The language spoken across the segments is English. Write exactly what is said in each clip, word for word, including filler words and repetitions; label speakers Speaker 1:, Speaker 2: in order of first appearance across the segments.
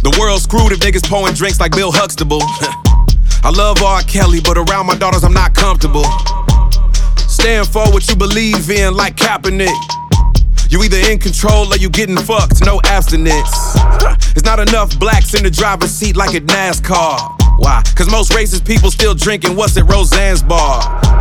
Speaker 1: The world screwed if niggas pouring drinks like Bill Huxtable. I love R. Kelly, but around my daughters I'm not comfortable. Stand for what you believe in like Kaepernick. You either in control or you getting fucked, no abstinence. There's not enough blacks in the driver's seat like at NASCAR. Why? Cause most racist people still drinking what's at Roseanne's bar.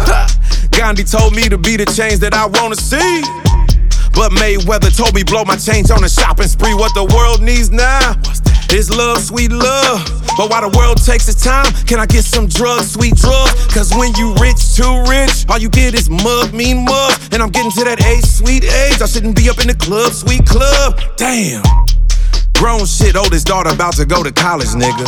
Speaker 1: Gandhi told me to be the change that I wanna see, but Mayweather told me blow my change on a shopping spree. What the world needs now is love, sweet love. But while the world takes its time, can I get some drugs, sweet drugs? Cause when you rich, too rich, all you get is mug, mean mug. And I'm getting to that age, sweet age, I shouldn't be up in the club, sweet club. Damn. Grown shit, oldest daughter about to go to college, nigga.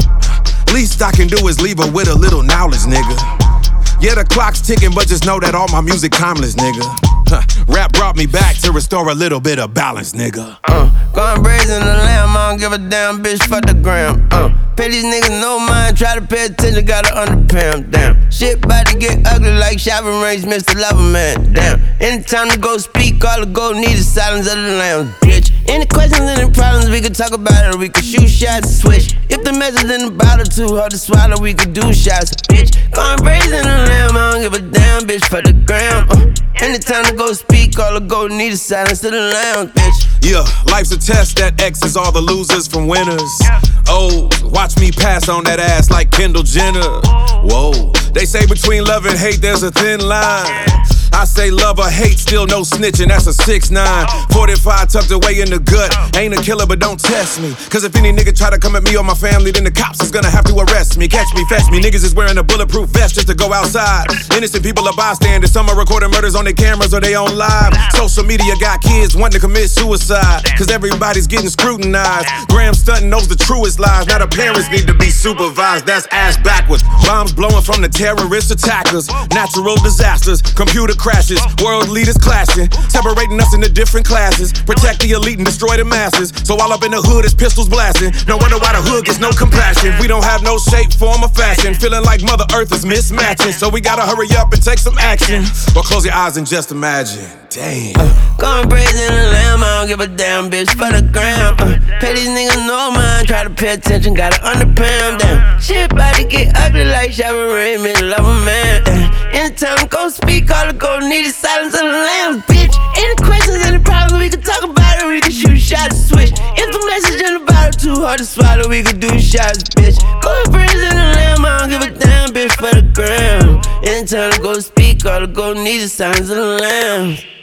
Speaker 1: Least I can do is leave her with a little knowledge, nigga. Yeah, the clock's ticking, but just know that all my music timeless, nigga. Huh. Rap brought me back to restore a little bit of balance, nigga. Uh,
Speaker 2: going brazen the lamb, I don't give a damn, bitch, fuck the gram. Uh, pay these niggas no mind, try to pay attention, gotta underpay 'em, damn. Shit bout to get ugly like shopping range, Mister Loverman, damn. Anytime to go speak, all the go need is silence of the lambs, bitch. Any questions, any problems, we could talk about it, or we could shoot shots, switch. If the message in the bottle too hard to swallow, we could do shots, bitch. Going brazen the lamb, I don't give a damn, bitch, fuck the gram. Uh, anytime to go speak, all the go need is silence of the lambs, bitch.
Speaker 1: Yeah, life's a test that X's all the losers from winners. Oh, watch me pass on that ass like Kendall Jenner. Whoa, they say between love and hate there's a thin line. I say love or hate, still no snitching, that's a six nine. forty-five tucked away in the gut, ain't a killer but don't test me. Cause if any nigga try to come at me or my family, then the cops is gonna have to arrest me. Catch me, fetch me, niggas is wearing a bulletproof vest just to go outside. Innocent people are bystanders, some are recording murders on their cameras or they on live. Social media got kids wanting to commit suicide, cause everybody's getting scrutinized. Graham stunting knows the truest lies, now the parents need to be supervised, that's ass backwards. Bombs blowing from the terrorist attackers, natural disasters, computer crashes, world leaders clashing, separating us into different classes, protect the elite and destroy the masses. So all up in the hood is pistols blasting, no wonder why the hood gets no compassion. We don't have no shape, form, or fashion, feeling like Mother Earth is mismatching. So we gotta hurry up and take some action, or close your eyes and just imagine. Damn. Uh,
Speaker 2: going brazen the lamb, I don't give a damn, bitch, for the gram. Uh, pay these niggas no mind, try to pay attention, gotta underpay 'em, damn. Shit bout to get ugly like shopping rain, Mister Loverman, damn. Anytime to go speak, all the go need is silence of the lambs, bitch. Any questions, any problems, we can talk about it, we can shoot shots, switch. If the message in the bottle too hard to swallow, we can do shots, bitch. Going brazen the lamb, I don't give a damn, bitch, for the gram. Anytime to go speak, all the go need is silence of the lambs.